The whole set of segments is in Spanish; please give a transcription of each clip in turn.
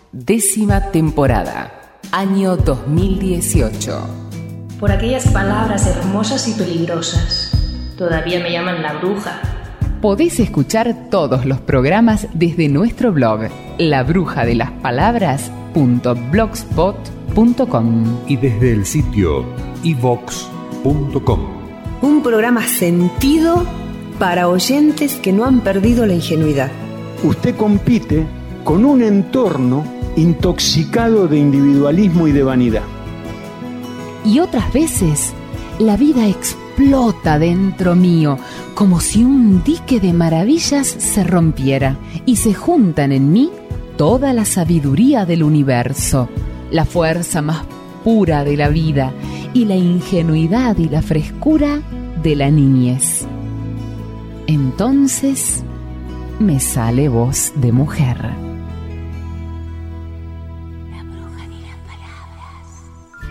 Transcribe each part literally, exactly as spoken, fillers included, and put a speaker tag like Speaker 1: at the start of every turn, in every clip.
Speaker 1: décima temporada, año dos mil dieciocho.
Speaker 2: Por aquellas palabras hermosas y peligrosas, todavía me llaman la bruja.
Speaker 1: Podés escuchar todos los programas desde nuestro blog, la bruja de las palabras punto blogspot punto com
Speaker 3: y desde el sitio i vox punto com.
Speaker 4: Un programa sentido para oyentes que no han perdido la ingenuidad.
Speaker 5: Usted compite con un entorno intoxicado de individualismo y de vanidad.
Speaker 1: Y otras veces la vida explota dentro mío, como si un dique de maravillas se rompiera y se juntan en mí toda la sabiduría del universo, la fuerza más pura de la vida y la ingenuidad y la frescura de la niñez. Entonces me sale voz de mujer.
Speaker 6: La bruja de las palabras.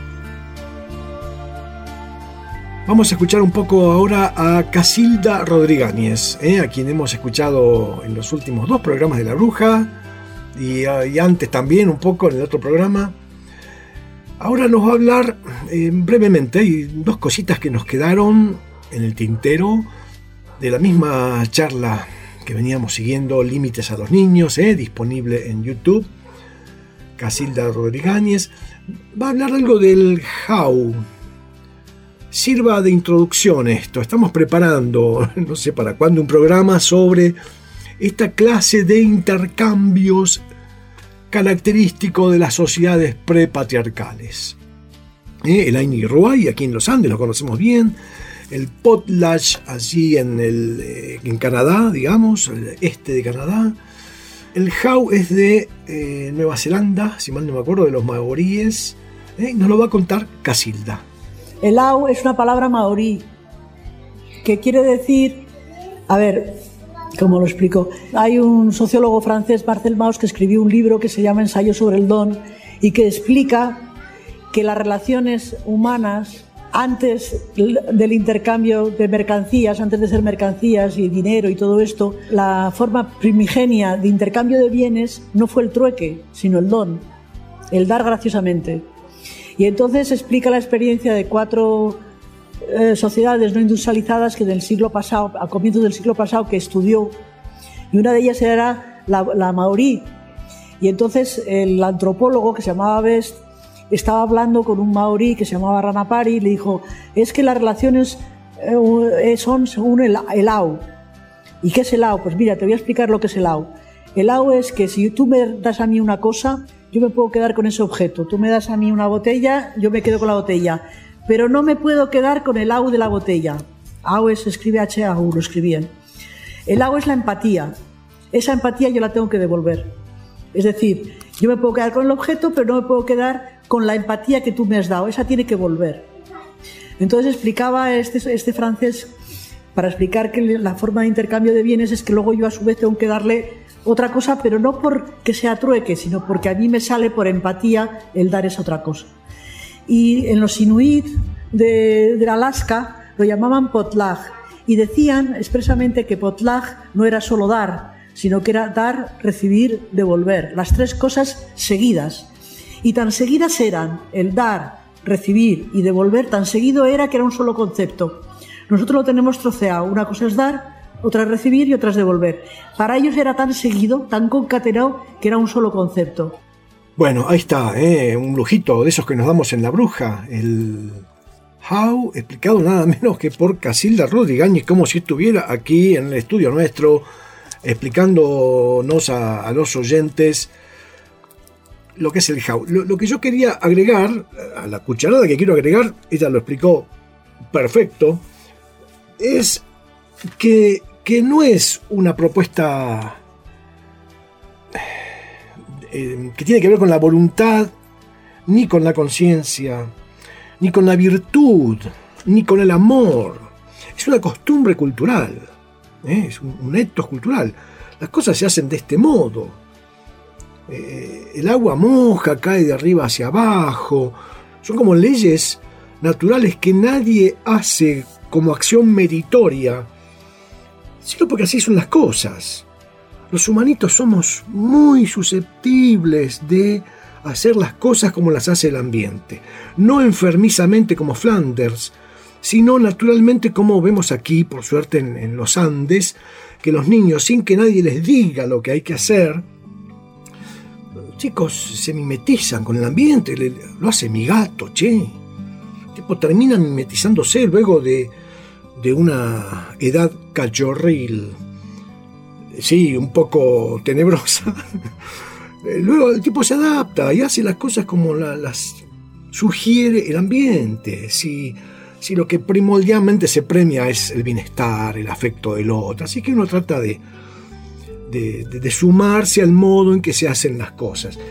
Speaker 7: Vamos a escuchar un poco ahora a Casilda Rodríguez, ¿eh? a quien hemos escuchado en los últimos dos programas de La Bruja y, y antes también un poco en el otro programa. Ahora nos va a hablar eh, brevemente, hay dos cositas que nos quedaron en el tintero de la misma charla que veníamos siguiendo, Límites a los Niños, eh, disponible en YouTube. Casilda Rodríguez va a hablar algo del how. Sirva de introducción esto, estamos preparando, no sé para cuándo, un programa sobre esta clase de intercambios característico de las sociedades prepatriarcales. Eh, el Ainu Ruay, aquí en los Andes, lo conocemos bien. El potlatch, allí en, el, eh, en Canadá, digamos, el este de Canadá. El how es de eh, Nueva Zelanda, si mal no me acuerdo, de los maoríes. Eh, nos lo va a contar Casilda.
Speaker 8: El how es una palabra maorí que quiere decir, a ver, ¿cómo lo explico? Hay un sociólogo francés, Marcel Mauss, que escribió un libro que se llama Ensayo sobre el don y que explica que las relaciones humanas antes del intercambio de mercancías, antes de ser mercancías y dinero y todo esto, la forma primigenia de intercambio de bienes no fue el trueque, sino el don, el dar graciosamente. Y entonces explica la experiencia de cuatro eh, sociedades no industrializadas que del siglo pasado, a comienzos del siglo pasado, que estudió, y una de ellas era la, la maorí. Y entonces el antropólogo, que se llamaba Best, estaba hablando con un maorí que se llamaba Ranapari y le dijo, es que las relaciones eh, son según el, el how. ¿Y qué es el how? Pues mira, te voy a explicar lo que es el how. El how es que si tú me das a mí una cosa, yo me puedo quedar con ese objeto. Tú me das a mí una botella, yo me quedo con la botella. Pero no me puedo quedar con el how de la botella. How es, se escribe H A U, lo escribían. El how es la empatía. Esa empatía yo la tengo que devolver. Es decir, yo me puedo quedar con el objeto, pero no me puedo quedar con la empatía que tú me has dado. Esa tiene que volver. Entonces explicaba este, este francés, para explicar que la forma de intercambio de bienes es que luego yo a su vez tengo que darle otra cosa, pero no porque sea trueque, sino porque a mí me sale por empatía el dar esa otra cosa. Y en los inuit de, de Alaska lo llamaban potlatch y decían expresamente que potlatch no era solo dar, sino que era dar, recibir, devolver, las tres cosas seguidas. Y tan seguidas eran el dar, recibir y devolver, tan seguido era que era un solo concepto. Nosotros lo tenemos troceado, una cosa es dar, otra es recibir y otra es devolver. Para ellos era tan seguido, tan concatenado, que era un solo concepto.
Speaker 7: Bueno, ahí está, ¿eh? un lujito de esos que nos damos en La Bruja, el how, explicado nada menos que por Casilda Rodríguez, como si estuviera aquí en el estudio nuestro, explicándonos a, a los oyentes lo que es el how. Lo, lo que yo quería agregar, a la cucharada que quiero agregar, ella lo explicó perfecto, es que, que no es una propuesta eh, que tiene que ver con la voluntad, ni con la conciencia, ni con la virtud, ni con el amor. Es una costumbre cultural, ¿eh? es un, un ethos cultural. Las cosas se hacen de este modo. Eh, el agua moja, cae de arriba hacia abajo. Son como leyes naturales que nadie hace como acción meritoria, sino porque así son las cosas. los humanitos somos muy susceptibles de hacer las cosas como las hace el ambiente. No enfermizamente como Flanders, sino naturalmente como vemos aquí, por suerte, en, en los Andes, que los niños, sin que nadie les diga lo que hay que hacer, chicos, se mimetizan con el ambiente. Le, lo hace mi gato, che. El tipo termina mimetizándose luego de, de una edad cachorril, sí, un poco tenebrosa. Luego el tipo se adapta y hace las cosas como la, las sugiere el ambiente. Si, si lo que primordialmente se premia es el bienestar, el afecto del otro. Así que uno trata de, de, de, de sumarse al modo en que se hacen las cosas.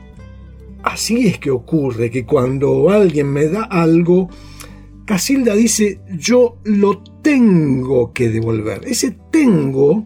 Speaker 7: Así es que ocurre que cuando alguien me da algo, Casilda dice, yo lo tengo que devolver. Ese tengo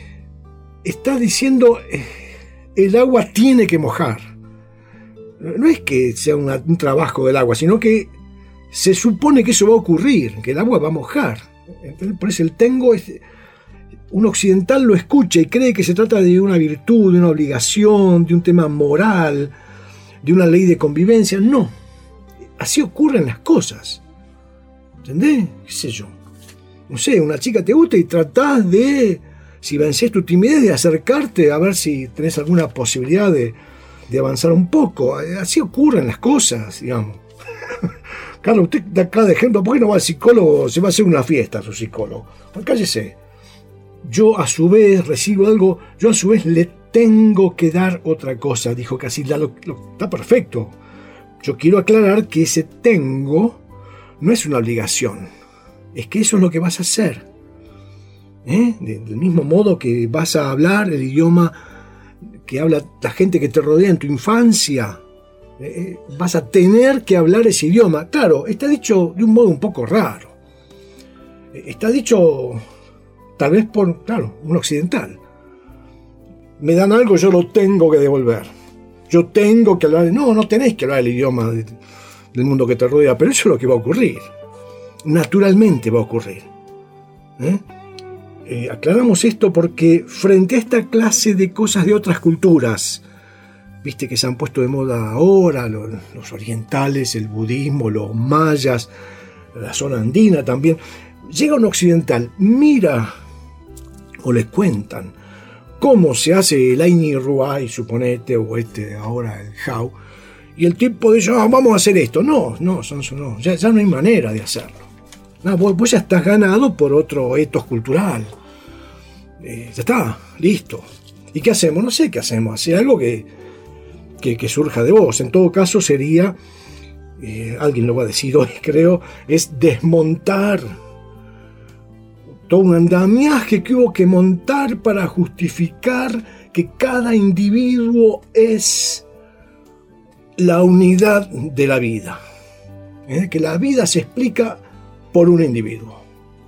Speaker 7: está diciendo, el agua tiene que mojar. No es que sea una, un trabajo del agua, sino que se supone que eso va a ocurrir, que el agua va a mojar. Entonces, por eso el tengo es, un occidental lo escucha y cree que se trata de una virtud, de una obligación, de un tema moral, de una ley de convivencia. No, así ocurren las cosas. ¿Entendés? ¿Qué sé yo? No sé, una chica te gusta y tratás de, si vences tu timidez, de acercarte a ver si tenés alguna posibilidad de, de avanzar un poco. Así ocurren las cosas, digamos. Carlos, usted da acá de ejemplo, ¿por qué no va al psicólogo? Se va a hacer una fiesta a su psicólogo. Pues cállese. Yo a su vez recibo algo, yo a su vez le tengo que dar otra cosa, dijo Casilda. Lo, lo, está perfecto. Yo quiero aclarar que ese tengo no es una obligación. Es que eso es lo que vas a hacer. ¿Eh? De, del mismo modo que vas a hablar el idioma que habla la gente que te rodea en tu infancia. Eh, vas a tener que hablar ese idioma. Claro, está dicho de un modo un poco raro. Eh, está dicho tal vez por, claro, un occidental. Me dan algo, yo lo tengo que devolver. Yo tengo que hablar. No, no tenés que hablar el idioma de, del mundo que te rodea, pero eso es lo que va a ocurrir. Naturalmente va a ocurrir. ¿Eh? Eh, aclaramos esto porque frente a esta clase de cosas de otras culturas, viste que se han puesto de moda ahora, los, los orientales, el budismo, los mayas, la zona andina también. Llega un occidental, mira, o les cuentan, cómo se hace el Aini Ruai, suponete, o este ahora el Jau, y el tipo dice, ah, vamos a hacer esto. No, no, Sonso, no, ya, ya no hay manera de hacerlo. No, vos, vos ya estás ganado por otro etos cultural. Eh, ya está, listo. ¿Y qué hacemos? No sé qué hacemos, hacer algo que, que, que surja de vos. En todo caso sería, eh, alguien lo va a decir hoy creo, es desmontar todo un andamiaje que hubo que montar para justificar que cada individuo es la unidad de la vida. ¿Eh? Que la vida se explica por un individuo.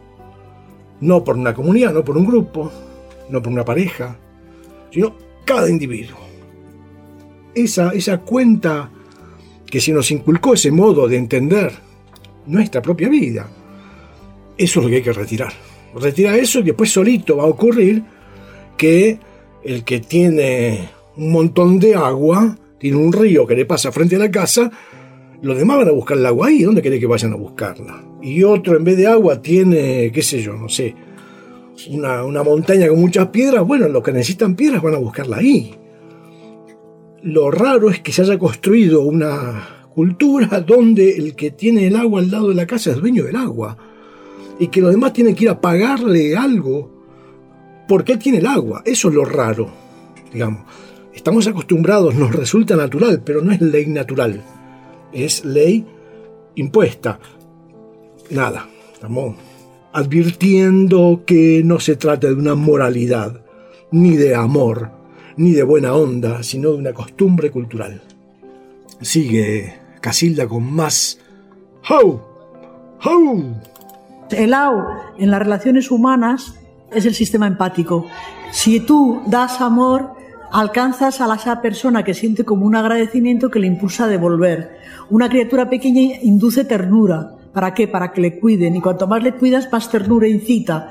Speaker 7: No por una comunidad, no por un grupo, no por una pareja, sino cada individuo. Esa, esa cuenta que se nos inculcó ese modo de entender nuestra propia vida, eso es lo que hay que retirar. Retirar eso y después solito va a ocurrir que el que tiene un montón de agua, tiene un río que le pasa frente a la casa, los demás van a buscar el agua ahí. ¿Dónde quiere que vayan a buscarla? Y otro en vez de agua tiene, qué sé yo, no sé, una, una montaña con muchas piedras. Bueno, los que necesitan piedras van a buscarla ahí. Lo raro es que se haya construido una cultura donde el que tiene el agua al lado de la casa es dueño del agua y que los demás tienen que ir a pagarle algo porque él tiene el agua. Eso es lo raro, digamos. Estamos acostumbrados, nos resulta natural, pero no es ley natural. Es ley impuesta. Nada, estamos advirtiendo que no se trata de una moralidad, ni de amor, ni de buena onda, sino de una costumbre cultural. Sigue Casilda con más ¡How! ¡How!
Speaker 8: El A U en las relaciones humanas es el sistema empático. Si tú das amor, alcanzas a esa persona que siente como un agradecimiento que le impulsa a devolver. Una criatura pequeña induce ternura. ¿Para qué? Para que le cuiden. Y cuanto más le cuidas, más ternura incita.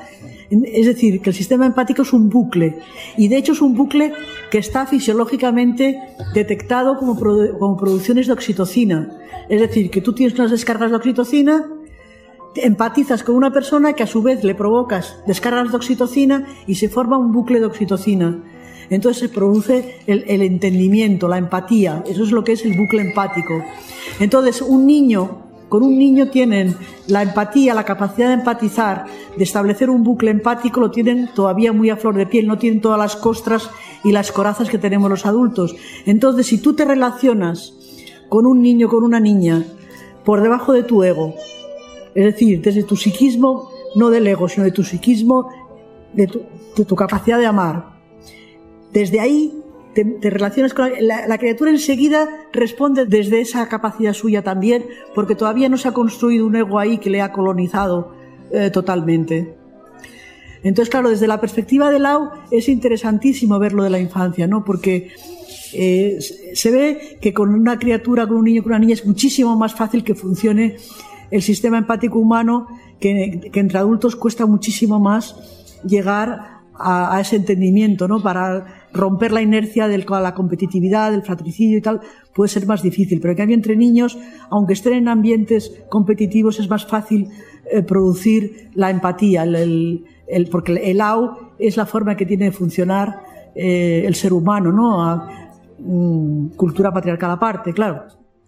Speaker 8: Es decir, que el sistema empático es un bucle, y de hecho es un bucle que está fisiológicamente detectado como, produ- como producciones de oxitocina. Es decir, que tú tienes unas descargas de oxitocina, empatizas con una persona que a su vez le provocas descargas de oxitocina y se forma un bucle de oxitocina. Entonces se produce el, el entendimiento, la empatía. Eso es lo que es el bucle empático. Entonces un niño, con un niño tienen la empatía, la capacidad de empatizar, de establecer un bucle empático, lo tienen todavía muy a flor de piel, no tienen todas las costras y las corazas que tenemos los adultos. Entonces, si tú te relacionas con un niño, con una niña, por debajo de tu ego, es decir, desde tu psiquismo, no del ego, sino de tu psiquismo, de tu, de tu capacidad de amar, desde ahí te, te relacionas con la, la, la criatura, enseguida responde desde esa capacidad suya también, porque todavía no se ha construido un ego ahí que le ha colonizado eh, totalmente. Entonces, claro, desde la perspectiva de Lau es interesantísimo ver lo de la infancia, ¿no? Porque eh, se ve que con una criatura, con un niño, con una niña es muchísimo más fácil que funcione el sistema empático humano, que, que entre adultos cuesta muchísimo más llegar a, a ese entendimiento, ¿no? Para romper la inercia de la competitividad, del fratricidio y tal, puede ser más difícil. Pero en cambio entre niños, aunque estén en ambientes competitivos, es más fácil eh, producir la empatía, el, el, el, porque el Lau es la forma que tiene de funcionar eh, el ser humano, ¿no? A, um, cultura patriarcal aparte, claro.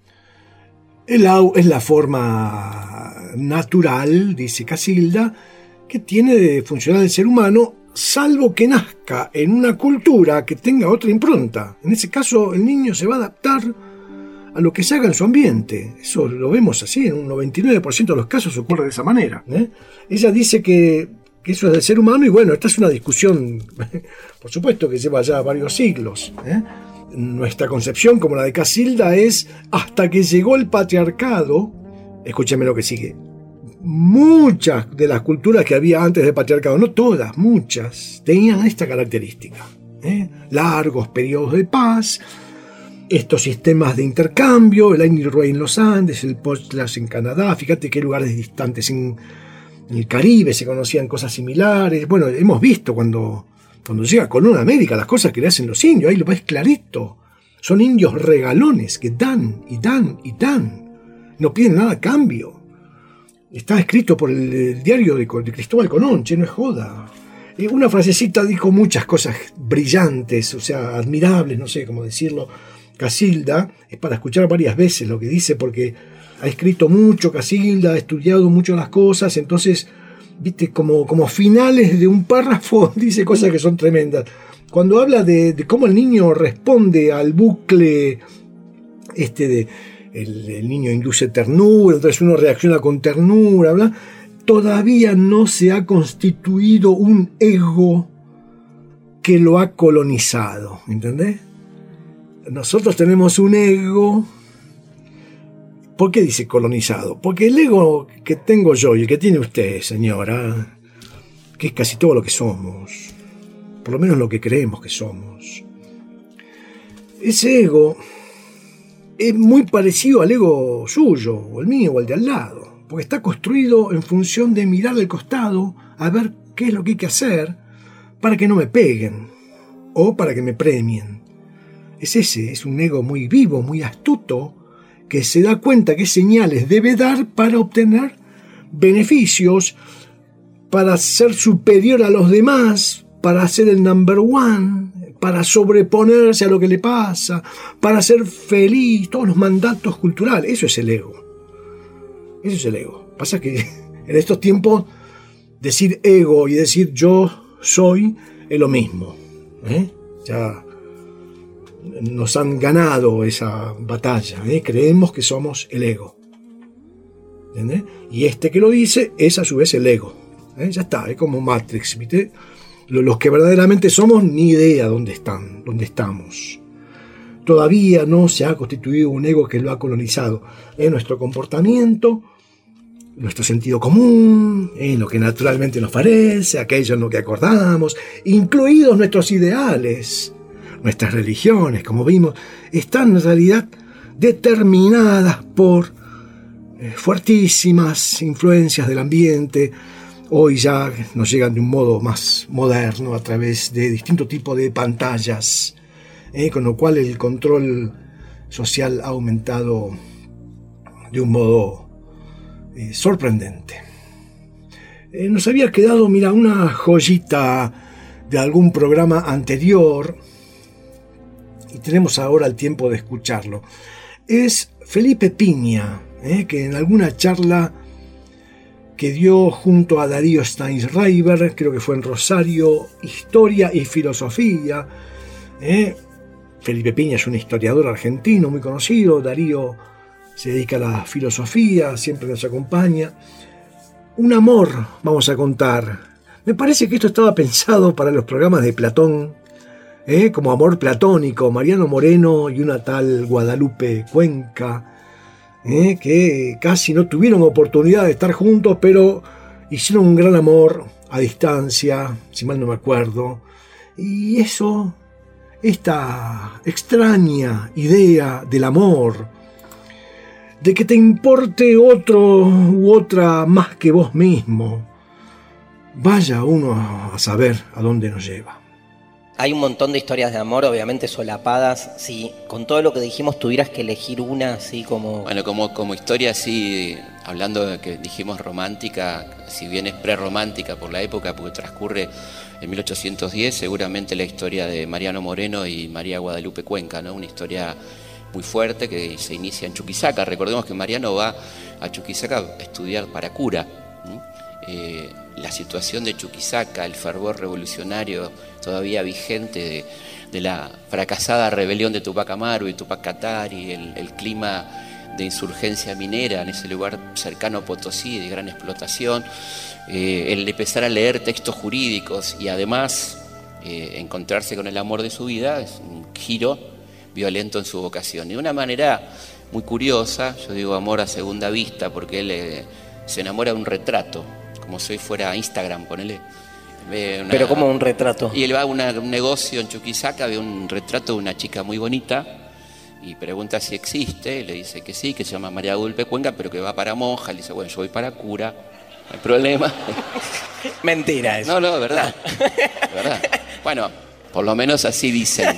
Speaker 7: El Lau es la forma natural, dice Casilda, que tiene de funcionar el ser humano, salvo que nazca en una cultura que tenga otra impronta. En ese caso, el niño se va a adaptar a lo que se haga en su ambiente. Eso lo vemos así, en un noventa y nueve por ciento de los casos ocurre de esa manera, ¿eh? Ella dice que, que eso es del ser humano, y bueno, esta es una discusión, por supuesto, que lleva ya varios siglos, ¿eh? Nuestra concepción, como la de Casilda, es hasta que llegó el patriarcado. Escúcheme lo que sigue. Muchas de las culturas que había antes del patriarcado, no todas, muchas, tenían esta característica, ¿eh? Largos periodos de paz, estos sistemas de intercambio, el Ain Rui en los Andes, el Potlatch en Canadá, fíjate qué lugares distantes en, en el Caribe se conocían cosas similares. Bueno, hemos visto cuando, cuando llega Colón a América las cosas que le hacen los indios, ahí lo ves clarito. Son indios regalones que dan y dan y dan, no piden nada a cambio. Está escrito por el, el diario de, de Cristóbal Colón, che, no es joda. Eh, una frasecita dijo muchas cosas brillantes, o sea, admirables, no sé cómo decirlo. Casilda, es para escuchar varias veces lo que dice, porque ha escrito mucho Casilda, ha estudiado mucho las cosas, entonces, viste, como, como finales de un párrafo dice cosas que son tremendas. Cuando habla de, de cómo el niño responde al bucle este de El, el niño induce ternura, entonces uno reacciona con ternura, bla. Todavía no se ha constituido un ego que lo ha colonizado, ¿entendés? Nosotros tenemos un ego. ¿Por qué dice colonizado? Porque el ego que tengo yo y el que tiene usted, señora, que es casi todo lo que somos, por lo menos lo que creemos que somos, ese ego es muy parecido al ego suyo, o el mío, o el de al lado, porque está construido en función de mirar al costado a ver qué es lo que hay que hacer para que no me peguen, o para que me premien. Es ese, es un ego muy vivo, muy astuto, que se da cuenta qué señales debe dar para obtener beneficios, para ser superior a los demás, para ser el number one, para sobreponerse a lo que le pasa, para ser feliz, todos los mandatos culturales. Eso es el ego. Eso es el ego. Pasa que en estos tiempos decir ego y decir yo soy es lo mismo, ¿eh? Ya nos han ganado esa batalla, ¿eh? Creemos que somos el ego, ¿entendés? Y este que lo dice es a su vez el ego, ¿eh? Ya está, es como Matrix, ¿viste? Los que verdaderamente somos, ni idea dónde están, dónde estamos. Todavía no se ha constituido un ego que lo ha colonizado. En nuestro comportamiento, nuestro sentido común, en lo que naturalmente nos parece, aquello en lo que acordamos, incluidos nuestros ideales, nuestras religiones, como vimos, están en realidad determinadas por fuertísimas influencias del ambiente, hoy ya nos llegan de un modo más moderno a través de distintos tipos de pantallas, ¿eh? Con lo cual el control social ha aumentado de un modo eh, sorprendente. Eh, nos había quedado, mira, una joyita de algún programa anterior y tenemos ahora el tiempo de escucharlo. Es Felipe Piña, ¿eh? que en alguna charla que dio junto a Darío Steinschreiber, creo que fue en Rosario, Historia y Filosofía. ¿eh? Felipe Piña es un historiador argentino muy conocido, Darío se dedica a la filosofía, siempre nos acompaña. Un amor vamos a contar. Me parece que esto estaba pensado para los programas de Platón, ¿eh? como Amor Platónico, Mariano Moreno y una tal Guadalupe Cuenca, ¿eh? que casi no tuvieron oportunidad de estar juntos, pero hicieron un gran amor a distancia, si mal no me acuerdo. Y eso, esta extraña idea del amor, de que te importe otro u otra más que vos mismo, vaya uno a saber a dónde nos lleva.
Speaker 9: Hay un montón de historias de amor, obviamente solapadas. Si con todo lo que dijimos tuvieras que elegir una, así como...
Speaker 10: Bueno, como, como historia, sí, hablando de que dijimos romántica, si bien es prerromántica por la época, porque transcurre en mil ochocientos diez, seguramente la historia de Mariano Moreno y María Guadalupe Cuenca, ¿no? Una historia muy fuerte que se inicia en Chuquisaca. Recordemos que Mariano va a Chuquisaca a estudiar para cura. Eh, la situación de Chuquisaca, el fervor revolucionario todavía vigente de, de la fracasada rebelión de Tupac Amaru y Tupac Katari, el, el clima de insurgencia minera en ese lugar cercano a Potosí, de gran explotación, eh, el empezar a leer textos jurídicos y además eh, encontrarse con el amor de su vida, es un giro violento en su vocación. Y de una manera muy curiosa, yo digo amor a segunda vista, porque él eh, se enamora de un retrato, como si hoy fuera Instagram, ponele. Ve una,
Speaker 9: Pero como un retrato.
Speaker 10: Y él va a una, un negocio en Chuquisaca, ve un retrato de una chica muy bonita y pregunta si existe, le dice que sí, que se llama María Guadalupe Cuenca, pero que va para monja. Le dice, bueno, yo voy para cura, no hay problema.
Speaker 9: Mentira eso.
Speaker 10: No, no, es verdad, es verdad. Bueno, por lo menos así dicen.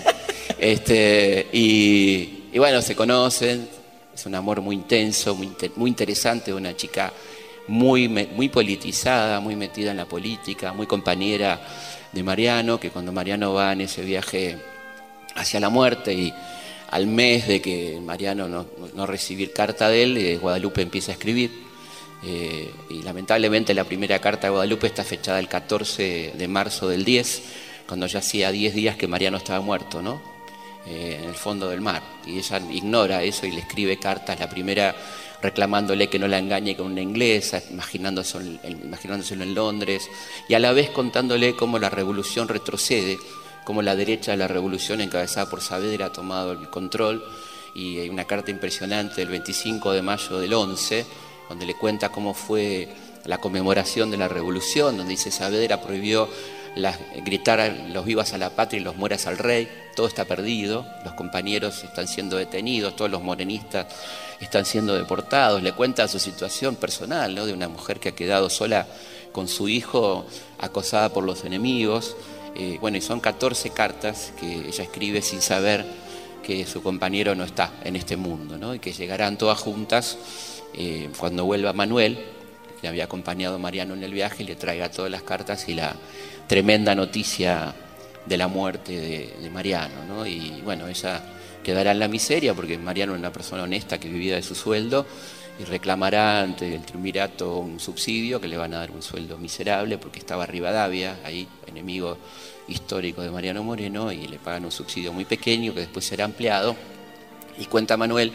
Speaker 10: Este, y, y bueno, se conocen, es un amor muy intenso, muy, muy interesante, de una chica muy, muy politizada, muy metida en la política, muy compañera de Mariano, que cuando Mariano va en ese viaje hacia la muerte y al mes de que Mariano no, no recibir carta de él, eh, Guadalupe empieza a escribir. Eh, y lamentablemente la primera carta de Guadalupe está fechada el catorce de marzo del diez, cuando ya hacía diez días que Mariano estaba muerto, ¿no? Eh, en el fondo del mar. Y ella ignora eso y le escribe cartas, la primera reclamándole que no la engañe con una inglesa, imaginándoselo, imaginándoselo en Londres, y a la vez contándole cómo la revolución retrocede, cómo la derecha de la revolución encabezada por Saavedra ha tomado el control. Y hay una carta impresionante del veinticinco de mayo del once, donde le cuenta cómo fue la conmemoración de la revolución, donde dice Saavedra prohibió las, gritar a los vivas a la patria y los mueras al rey. Todo está perdido, los compañeros están siendo detenidos, todos los morenistas están siendo deportados. Le cuenta su situación personal, ¿no? De una mujer que ha quedado sola con su hijo, acosada por los enemigos. Eh, bueno, y son catorce cartas que ella escribe sin saber que su compañero no está en este mundo, ¿no? Y que llegarán todas juntas eh, cuando vuelva Manuel, que había acompañado a Mariano en el viaje, y le traiga todas las cartas y la tremenda noticia de la muerte de, de Mariano, ¿no? Y bueno, ella quedará en la miseria porque Mariano es una persona honesta que vivía de su sueldo y reclamará ante el triunvirato un subsidio que le van a dar un sueldo miserable porque estaba Rivadavia, ahí enemigo histórico de Mariano Moreno, y le pagan un subsidio muy pequeño que después será ampliado. Y cuenta Manuel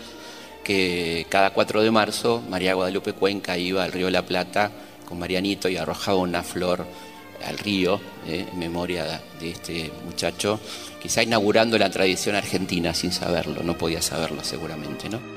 Speaker 10: que cada cuatro de marzo María Guadalupe Cuenca iba al río de la Plata con Marianito y arrojaba una flor al río, eh, en memoria de este muchacho, quizá inaugurando la tradición argentina sin saberlo, no podía saberlo seguramente, ¿no?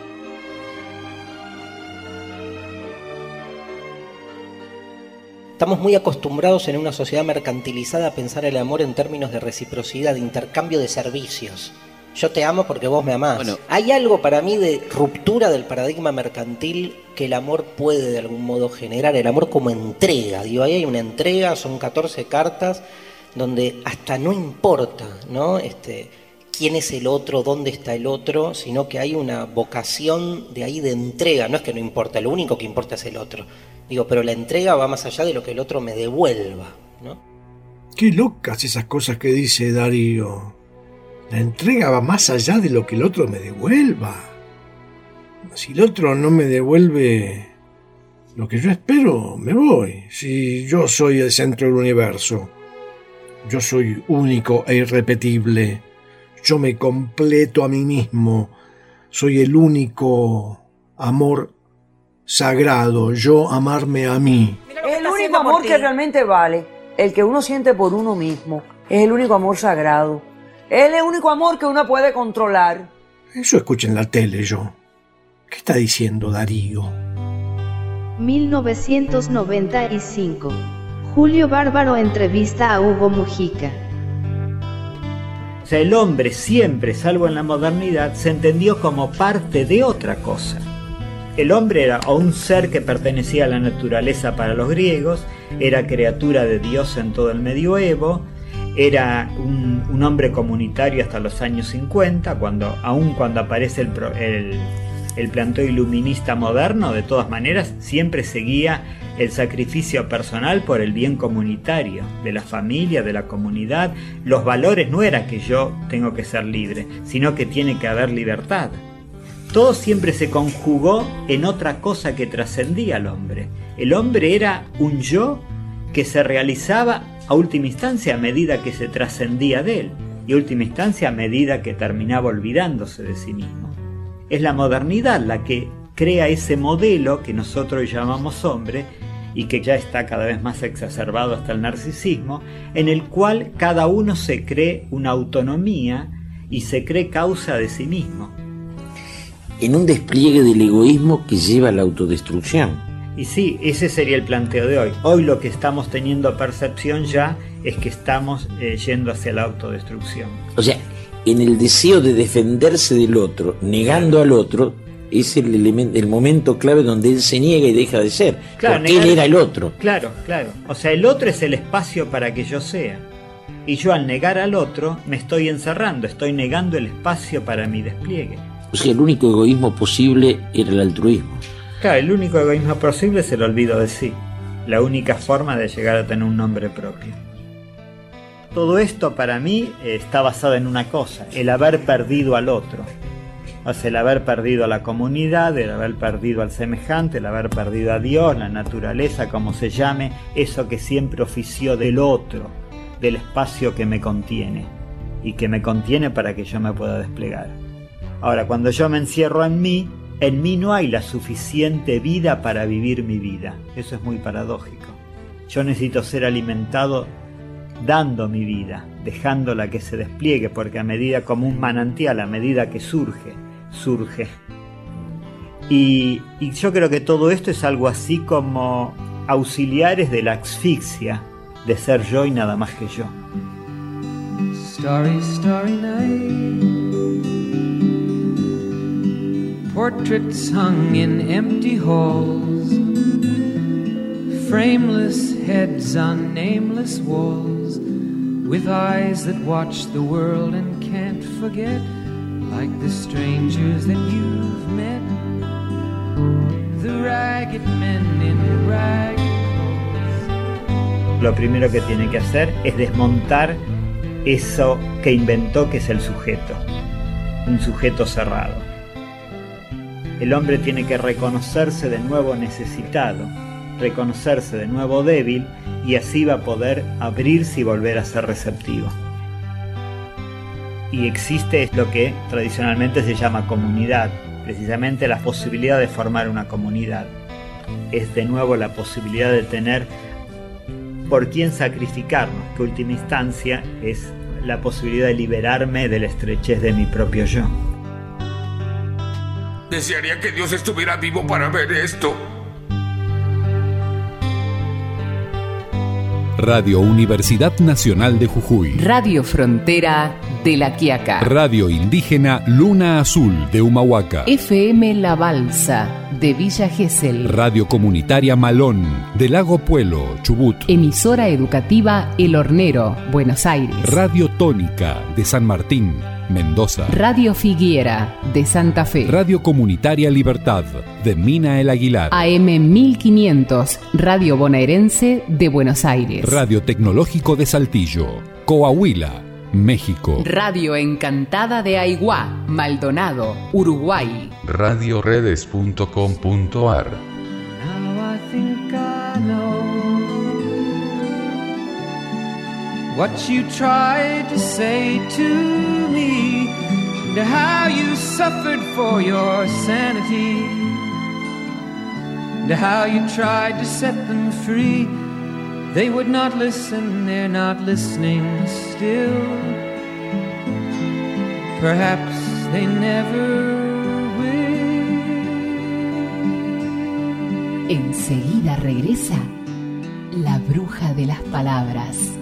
Speaker 9: Estamos muy acostumbrados en una sociedad mercantilizada a pensar el amor en términos de reciprocidad, de intercambio de servicios. Yo te amo porque vos me amás.
Speaker 10: Bueno.
Speaker 9: Hay algo para mí de ruptura del paradigma mercantil que el amor puede de algún modo generar, el amor como entrega. Digo, ahí hay una entrega, son catorce cartas donde hasta no importa, ¿no? Este, quién es el otro, dónde está el otro, sino que hay una vocación de ahí de entrega. No es que no importa, lo único que importa es el otro. Digo, pero la entrega va más allá de lo que el otro me devuelva, ¿no?
Speaker 7: Qué locas esas cosas que dice Darío. La entrega va más allá de lo que el otro me devuelva. Si el otro no me devuelve lo que yo espero, me voy. Si yo soy el centro del universo, yo soy único e irrepetible, yo me completo a mí mismo, soy el único amor sagrado, yo amarme a mí.
Speaker 11: Es el único amor que realmente vale, el que uno siente por uno mismo, es el único amor sagrado. Es el único amor que uno puede controlar.
Speaker 7: Eso escuché en la tele yo. ¿Qué está diciendo Darío?
Speaker 12: mil novecientos noventa y cinco. Julio Bárbaro entrevista a Hugo Mujica.
Speaker 13: O sea, el hombre siempre, salvo en la modernidad, se entendió como parte de otra cosa. El hombre era o un ser que pertenecía a la naturaleza para los griegos, era criatura de Dios en todo el medioevo, era un, un hombre comunitario hasta los años cincuenta, cuando, aun cuando aparece el, el, el planteo iluminista moderno, de todas maneras siempre seguía el sacrificio personal por el bien comunitario, de la familia, de la comunidad. Los valores no era que yo tengo que ser libre, sino que tiene que haber libertad. Todo siempre se conjugó en otra cosa que trascendía al hombre. El hombre era un yo que se realizaba a última instancia a medida que se trascendía de él, y a última instancia a medida que terminaba olvidándose de sí mismo. Es la modernidad la que crea ese modelo que nosotros llamamos hombre, y que ya está cada vez más exacerbado hasta el narcisismo, en el cual cada uno se cree una autonomía y se cree causa de sí mismo.
Speaker 14: En un despliegue del egoísmo que lleva a la autodestrucción.
Speaker 13: Y sí, ese sería el planteo de hoy. Hoy lo que estamos teniendo percepción ya es que estamos eh, yendo hacia la autodestrucción.
Speaker 14: O sea, en el deseo de defenderse del otro, negando al otro, es el, elemento, el momento clave donde él se niega y deja de ser. Claro, porque negar, él era el otro.
Speaker 13: Claro, claro. O sea, el otro es el espacio para que yo sea. Y yo al negar al otro me estoy encerrando, estoy negando el espacio para mi despliegue.
Speaker 14: O sea, el único egoísmo posible era el altruismo.
Speaker 13: Claro, el único egoísmo posible es el olvido de sí, la única forma de llegar a tener un nombre propio. Todo esto para mí está basado en una cosa, el haber perdido al otro. O sea, el haber perdido a la comunidad, el haber perdido al semejante, el haber perdido a Dios, la naturaleza, como se llame, eso que siempre ofició del otro, del espacio que me contiene, y que me contiene para que yo me pueda desplegar. Ahora, cuando yo me encierro en mí, en mí no hay la suficiente vida para vivir mi vida. Eso es muy paradójico. Yo necesito ser alimentado dando mi vida, dejándola que se despliegue, porque a medida como un manantial, a medida que surge, surge. Y, y yo creo que todo esto es algo así como auxiliares de la asfixia, de ser yo y nada más que yo.
Speaker 15: Starry, starry night. Portraits hung in empty halls, frameless heads on nameless walls, with eyes that watch the world and can't forget, like the strangers that you've met, the ragged men in ragged clothes.
Speaker 13: Lo primero que tiene que hacer es desmontar eso que inventó, que es el sujeto, un sujeto cerrado. El hombre tiene que reconocerse de nuevo necesitado, reconocerse de nuevo débil, y así va a poder abrirse y volver a ser receptivo. Y existe lo que tradicionalmente se llama comunidad, precisamente la posibilidad de formar una comunidad. Es de nuevo la posibilidad de tener por quién sacrificarnos, que última instancia es la posibilidad de liberarme de la estrechez de mi propio yo.
Speaker 16: Desearía que Dios estuviera vivo para ver esto.
Speaker 3: Radio Universidad Nacional de Jujuy.
Speaker 1: Radio Frontera de La Quiaca.
Speaker 3: Radio Indígena Luna Azul de Humahuaca.
Speaker 1: F M La Balsa de Villa Gesell.
Speaker 3: Radio Comunitaria Malón de Lago Puelo, Chubut.
Speaker 1: Emisora educativa El Hornero, Buenos Aires.
Speaker 3: Radio Tónica de San Martín, Mendoza.
Speaker 1: Radio Figuera de Santa Fe.
Speaker 3: Radio Comunitaria Libertad de Mina El Aguilar.
Speaker 1: A M mil quinientos, Radio Bonaerense de Buenos Aires.
Speaker 3: Radio Tecnológico de Saltillo, Coahuila, México.
Speaker 1: Radio Encantada de Aiguá, Maldonado, Uruguay.
Speaker 17: radio redes punto com punto a r.
Speaker 15: Now I think I know what you tried to say to me, and how you suffered for your sanity, and how you tried to set them free. They would not listen, they're not listening still. Perhaps they never will.
Speaker 1: Enseguida regresa la bruja de las palabras.